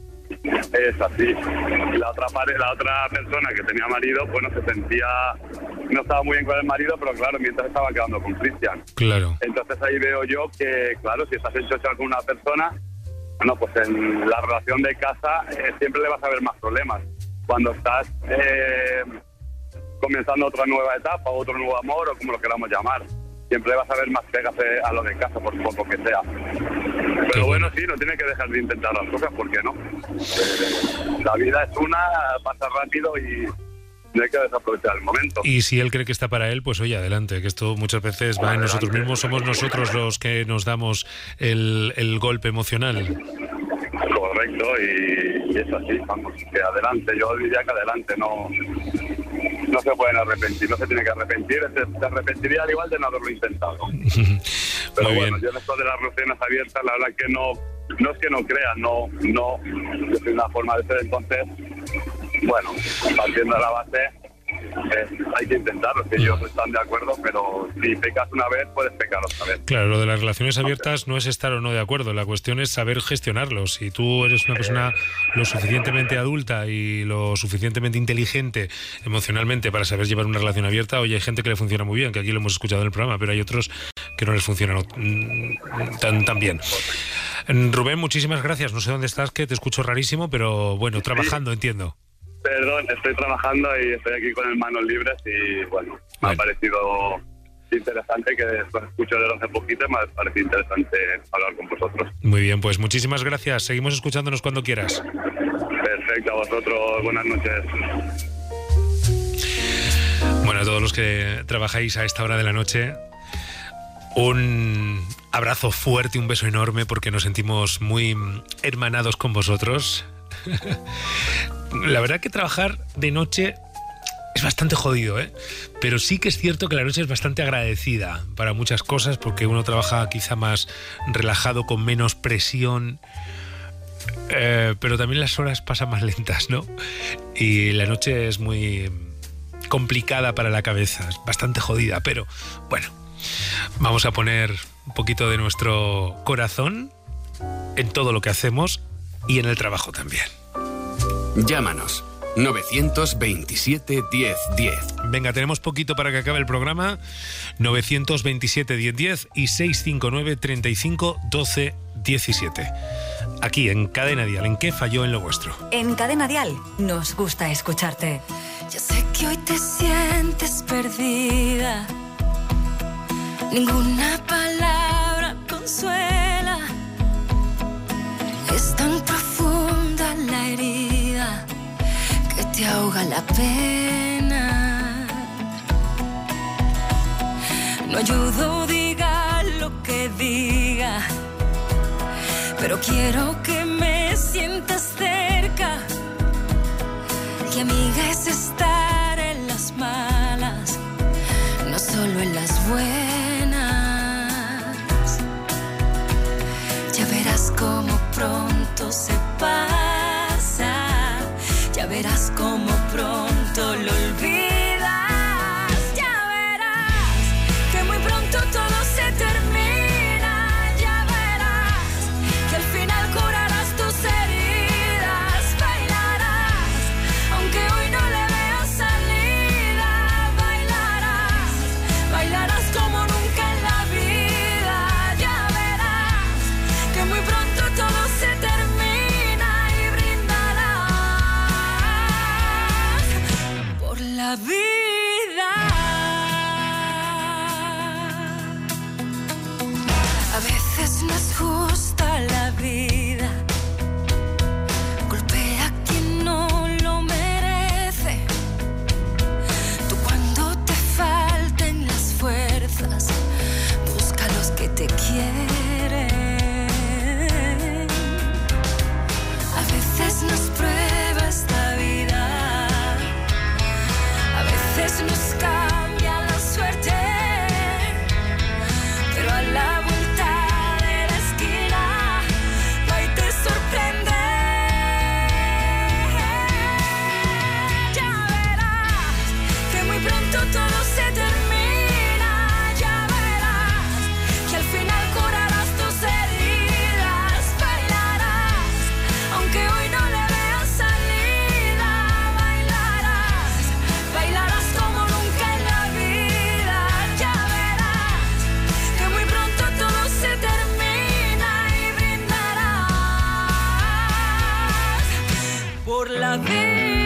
es así. Y la otra pare, la otra persona que tenía marido, bueno, se sentía, no estaba muy bien con el marido, pero claro, mientras estaba quedando con Cristian. Claro. Entonces ahí veo yo que, claro, si estás hecho con una persona, bueno, pues en la relación de casa eh, siempre le vas a ver más problemas. Cuando estás eh, comenzando otra nueva etapa, otro nuevo amor, o como lo queramos llamar, siempre vas a ver más pegas a lo de casa, por poco que sea. Pero bueno, sí, no tiene que dejar de intentar las cosas, ¿por qué no? Eh, la vida es una, pasa rápido y no hay que desaprovechar el momento. Y si él cree que está para él, pues oye, adelante, que esto muchas veces va adelante. En nosotros mismos, somos nosotros los que nos damos el, el golpe emocional. Correcto, y, y es así, vamos, que adelante, yo diría que adelante, no... No se pueden arrepentir, no se tiene que arrepentir, se, se arrepentiría al igual de no haberlo intentado. Pero Muy bueno, bien. yo en esto de las relaciones abiertas, la verdad que no, no es que no crean, no, no, yo soy una forma de ser, entonces, bueno, partiendo de la base, eh, hay que intentarlo, que ellos están de acuerdo, pero si pecas una vez, puedes pecar otra vez. Claro, lo de las relaciones abiertas no es estar o no de acuerdo, la cuestión es saber gestionarlos. Si tú eres una persona lo suficientemente adulta y lo suficientemente inteligente emocionalmente para saber llevar una relación abierta, oye, hay gente que le funciona muy bien, que aquí lo hemos escuchado en el programa, pero hay otros que no les funcionan tan, tan bien. Rubén, muchísimas gracias, no sé dónde estás, que te escucho rarísimo, pero bueno, trabajando, entiendo. Perdón, estoy trabajando y estoy aquí con el manos libres y bueno, me bueno. ha parecido interesante, que después escucho de hace poquito y me ha parecido interesante hablar con vosotros. Muy bien, pues muchísimas gracias, seguimos escuchándonos cuando quieras. Perfecto, a vosotros, buenas noches. Bueno, a todos los que trabajáis a esta hora de la noche, un abrazo fuerte, un beso enorme, porque nos sentimos muy hermanados con vosotros. La verdad que trabajar de noche es bastante jodido, ¿eh? Pero sí que es cierto que la noche es bastante agradecida para muchas cosas, porque uno trabaja quizá más relajado, con menos presión, eh, pero también las horas pasan más lentas, ¿no? Y la noche es muy complicada para la cabeza, es bastante jodida, pero bueno, vamos a poner un poquito de nuestro corazón en todo lo que hacemos y en el trabajo también. Llámanos. novecientos veintisiete diez diez. Venga, tenemos poquito para que acabe el programa. novecientos veintisiete diez diez y seiscientos cincuenta y nueve treinta y cinco doce diecisiete. Aquí en Cadena Dial, ¿en qué falló en lo vuestro? En Cadena Dial nos gusta escucharte. Ya sé que hoy te sientes perdida. Ninguna palabra consuela. Es tan profunda la herida que te ahoga la pena. No ayudo, diga lo que diga, pero quiero que me sientas cerca. Que amiga es estar en las malas, no solo en las buenas. Ya verás cómo pronto se pasa, ya verás cómo pronto lo olvidas. Ya verás que muy pronto todo se termina. Ya verás que al final curarás tus heridas. Bailarás aunque hoy no le veas salida. Bailarás, bailarás como nunca en la vida. Ya verás que muy pronto todo se termina y brindarás por la vida. A veces no es justa la vida, golpea a quien no lo merece. Tú cuando te falten las fuerzas, busca a los que te quieren. A veces nos prueba esta vida, a veces nos cambia la suerte, pero a la vuelta de la esquina va y te sorprende. Ya verás que muy pronto todo se termina. Ya verás que al final curarás tus heridas. Bailarás aunque hoy no le veas salida. Bailarás, bailarás como nunca en la vida. Ya verás que muy pronto todo se termina y brindarás por la vida.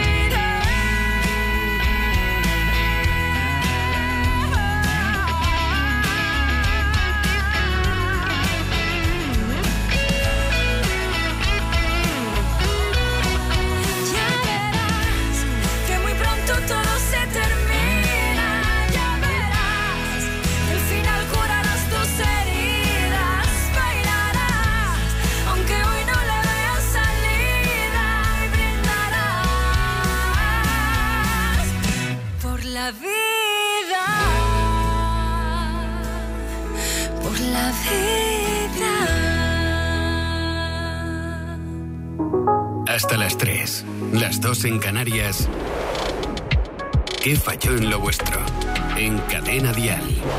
Ya verás que muy pronto todo se termina. Ya verás que al final curarás tus heridas. Bailarás aunque hoy no le veas salida y brindarás por la vida, por la vida. Hasta las tres, las dos en Canarias. ¿Qué falló en lo vuestro? En Cadena Dial.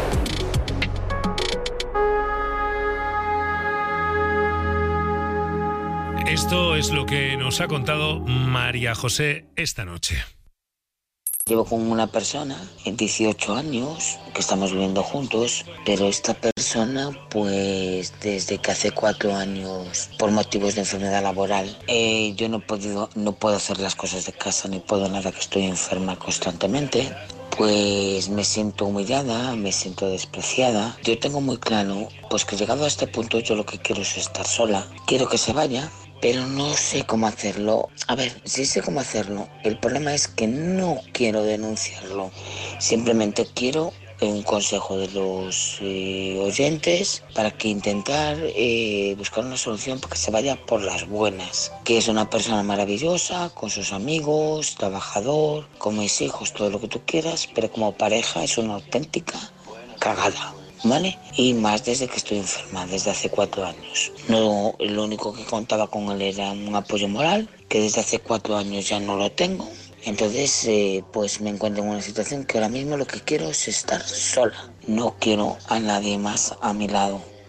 Esto es lo que nos ha contado María José esta noche. Llevo con una persona en dieciocho años que estamos viviendo juntos, pero esta persona, pues desde que hace cuatro años, por motivos de enfermedad laboral, eh, yo no he podido, no puedo hacer las cosas de casa, ni puedo nada, que estoy enferma constantemente. Pues me siento humillada, me siento despreciada. Yo tengo muy claro, pues que llegado a este punto yo lo que quiero es estar sola. Quiero que se vaya, pero no sé cómo hacerlo. A ver, sí sé cómo hacerlo. El problema es que no quiero denunciarlo. Simplemente quiero un consejo de los eh, oyentes para que intentar eh, buscar una solución para que se vaya por las buenas. Que es una persona maravillosa, con sus amigos, trabajador, con mis hijos, todo lo que tú quieras, pero como pareja es una auténtica cagada. ¿Vale? Y más desde que estoy enferma, desde hace cuatro años. No, lo único que contaba con él era un apoyo moral, que desde hace cuatro años ya no lo tengo. Entonces, eh, pues me encuentro en una situación que ahora mismo lo que quiero es estar sola. No quiero a nadie más a mi lado.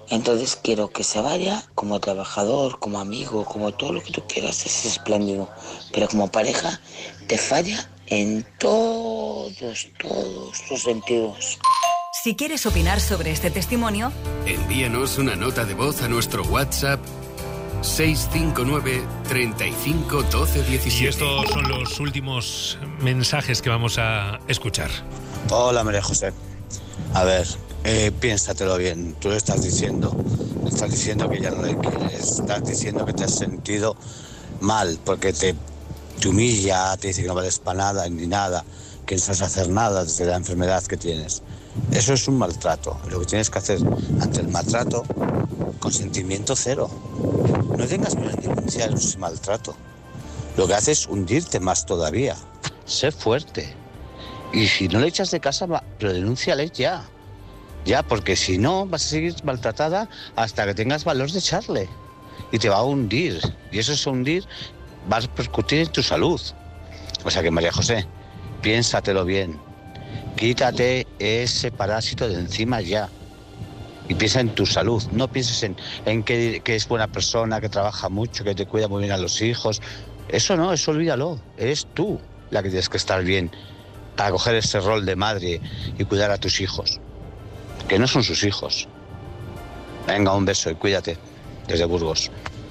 Entonces quiero que se vaya como trabajador, como amigo, como todo lo que tú quieras, es espléndido. Pero como pareja te falla en todos, todos los sentidos. Si quieres opinar sobre este testimonio, envíanos una nota de voz a nuestro WhatsApp seis cinco nueve, treinta y cinco, doce, diecisiete. Y estos son los últimos mensajes que vamos a escuchar. Hola, María José. A ver, eh, piénsatelo bien. Tú le estás diciendo, le estás diciendo que ya no le quieres, estás diciendo que te has sentido mal porque te, te humilla, te dice que no vales para nada ni nada, que no sabes hacer nada desde la enfermedad que tienes. Eso es un maltrato. Lo que tienes que hacer ante el maltrato, consentimiento cero. No tengas miedo en denunciar ese maltrato. Lo que hace es hundirte más todavía. Sé fuerte. Y si no le echas de casa, va, pero denúnciale ya. Ya, porque si no, vas a seguir maltratada hasta que tengas valor de echarle. Y te va a hundir. Y eso es hundir, va a repercutir en tu salud. O sea que, María José, piénsatelo bien. Quítate ese parásito de encima ya. Y piensa en tu salud. No pienses en, en que, que es buena persona, que trabaja mucho, que te cuida muy bien a los hijos. Eso no, eso olvídalo. Eres tú la que tienes que estar bien para coger ese rol de madre y cuidar a tus hijos. Que no son sus hijos. Venga, un beso y cuídate. Desde Burgos.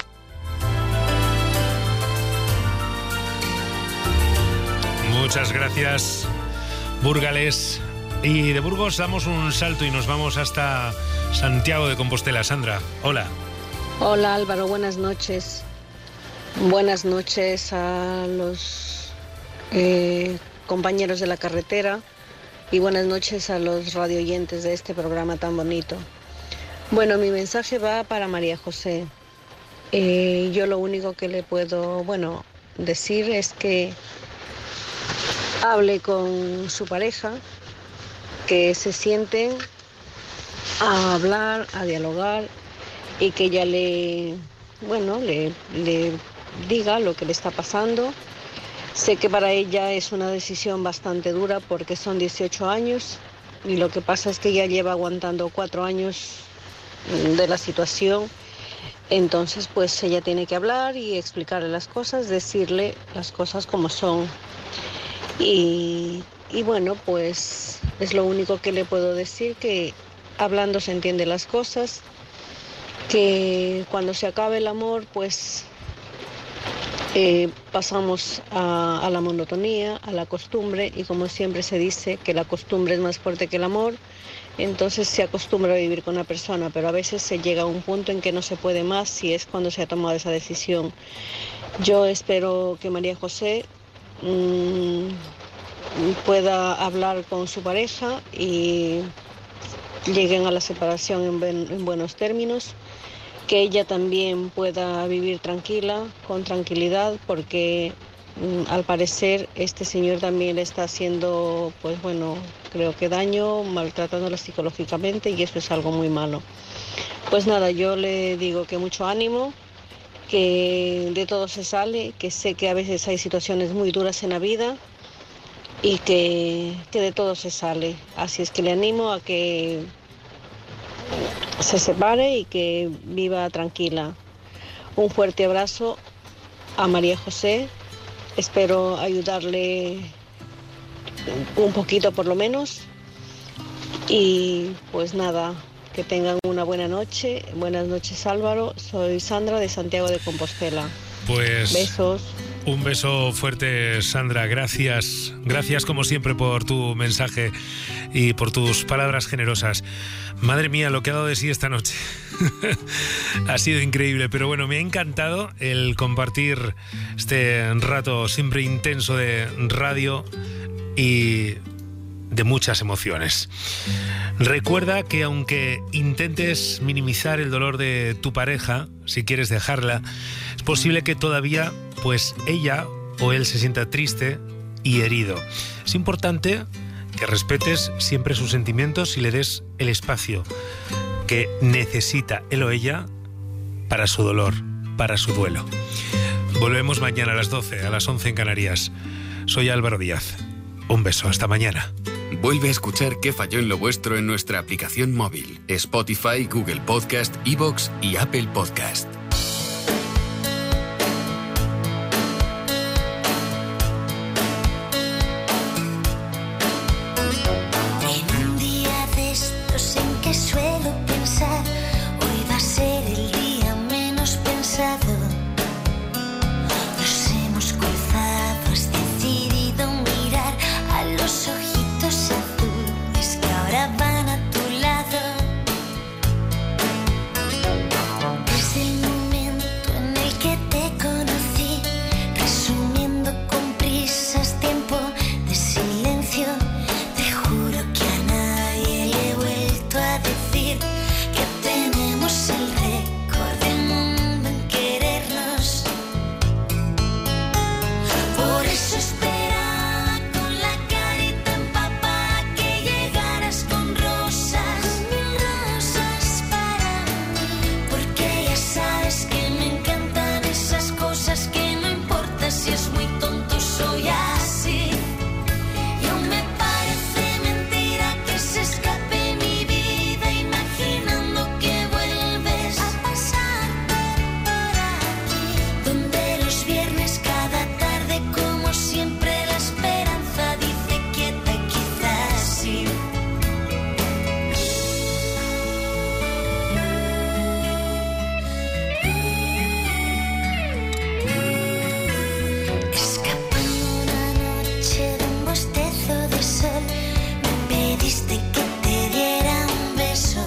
Muchas gracias, Burgales. Y de Burgos damos un salto y nos vamos hasta Santiago de Compostela. Sandra, hola. Hola Álvaro, buenas noches. Buenas noches a los eh, compañeros de la carretera y buenas noches a los radioyentes de este programa tan bonito. Bueno, mi mensaje va para María José. Eh, yo lo único que le puedo, bueno, decir es que hable con su pareja, que se sienten a hablar, a dialogar y que ella le, bueno, le, le diga lo que le está pasando. Sé que para ella es una decisión bastante dura porque son dieciocho años y lo que pasa es que ella lleva aguantando cuatro años de la situación. Entonces pues ella tiene que hablar y explicarle las cosas, decirle las cosas como son. Y, y bueno, pues es lo único que le puedo decir, que hablando se entienden las cosas, que cuando se acabe el amor, pues eh, pasamos a, a la monotonía, a la costumbre, y como siempre se dice que la costumbre es más fuerte que el amor, entonces se acostumbra a vivir con una persona, pero a veces se llega a un punto en que no se puede más y es cuando se ha tomado esa decisión. Yo espero que María José mmm, pueda hablar con su pareja y lleguen a la separación en, ben, en buenos términos, que ella también pueda vivir tranquila, con tranquilidad, porque mmm, al parecer este señor también le está haciendo, pues bueno, creo que daño, maltratándola psicológicamente, y eso es algo muy malo. Pues nada, yo le digo que mucho ánimo, que de todo se sale, que sé que a veces hay situaciones muy duras en la vida y que, que de todo se sale. Así es que le animo a que se separe y que viva tranquila. Un fuerte abrazo a María José. Espero ayudarle un poquito por lo menos. Y pues nada, que tengan una buena noche. Buenas noches, Álvaro. Soy Sandra de Santiago de Compostela. Pues besos. Un beso fuerte, Sandra. Gracias, gracias como siempre por tu mensaje y por tus palabras generosas. Madre mía, lo que ha dado de sí esta noche. Ha sido increíble, pero bueno, me ha encantado el compartir este rato siempre intenso de radio y de muchas emociones. Recuerda que aunque intentes minimizar el dolor de tu pareja, si quieres dejarla, es posible que todavía pues ella o él se sienta triste y herido. Es importante que respetes siempre sus sentimientos y le des el espacio que necesita él o ella para su dolor, para su duelo. Volvemos mañana a las doce, a las once en Canarias. Soy Álvaro Díaz. Un beso, hasta mañana. Vuelve a escuchar Qué falló en lo vuestro en nuestra aplicación móvil, Spotify, Google Podcast, iVoox y Apple Podcast. En un día de estos en que suelo pensar, hoy va a ser el día menos pensado. Nos hemos cruzado, has decidido mirar a los ojitos azules que ahora van a tu lado. Desde el momento en el que te conocí, resumiendo con prisas tiempo de silencio, te juro que a nadie le he vuelto a decir que tenemos el récord del mundo en querernos. Por eso esperaba con la carita empapada que llegaras con rosas, mil rosas para mí, porque ya sabes que me encantan esas cosas que no importa si es muy tonto, soy así. Y aún me parece mentira que se escape mi vida imaginando que vuelves a pasar por aquí, donde los viernes cada tarde como siempre la esperanza dice quieta, quizás sí. Escapando una noche de un bostezo de sol, me pediste que te diera un beso.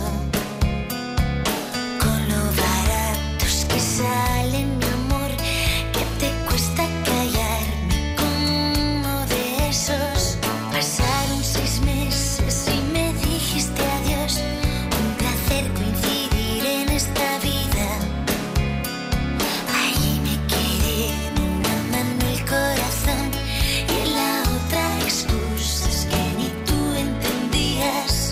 Con lo baratos que salen, mi amor, que te cuesta callarme con uno de esos. Pasaron seis meses y me dijiste adiós. Un placer coincidir en esta vida. Allí me quedé en una mano el corazón y en la otra excusas que ni tú entendías.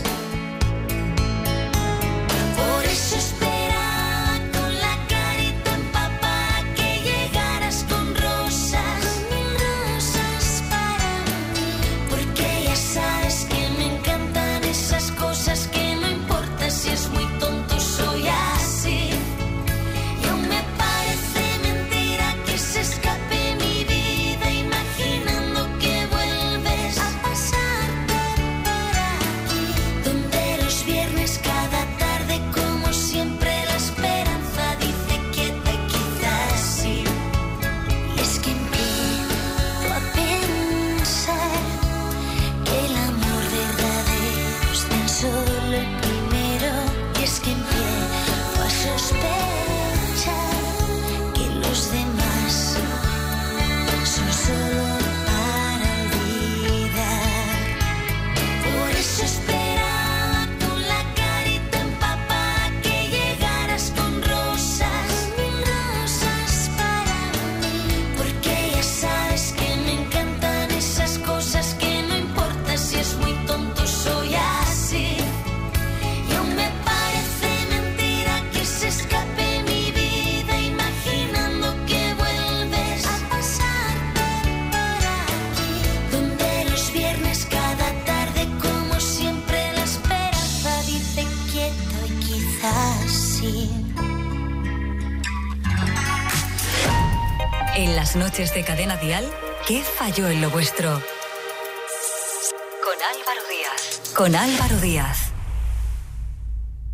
Por eso esperaba con la carita empapada que llegaras con rosas, mil rosas para mí, porque ya sabes que me encantan esas cosas que no importa si es muy tonto, soy así. Y aún me parece mentira que se escape mi vida imaginando que vuelves a pasar por aquí, donde los viernes cada tarde como siempre la esperanza dice quieta, quizás sí. Y es que empiezo a pensar que el amor verdadero es tan solo el primero. Y es que empiezo a sospechar que los demás son solo para olvidar. Por eso esperaba con la carita empapada que llegaras con rosas, mil rosas para mí, porque ya sabes que me encantan esas cosas que no importa si es muy tonto, soy así. Y aún me parece mentira que se escape mi vida imaginando que vuelves a pasar por aquí, donde los viernes cada tarde como siempre la esperanza dice quieto y quizás sí. En las noches de Cadena Dial, ¿qué falló en lo vuestro? Con Álvaro Díaz. Con Álvaro Díaz.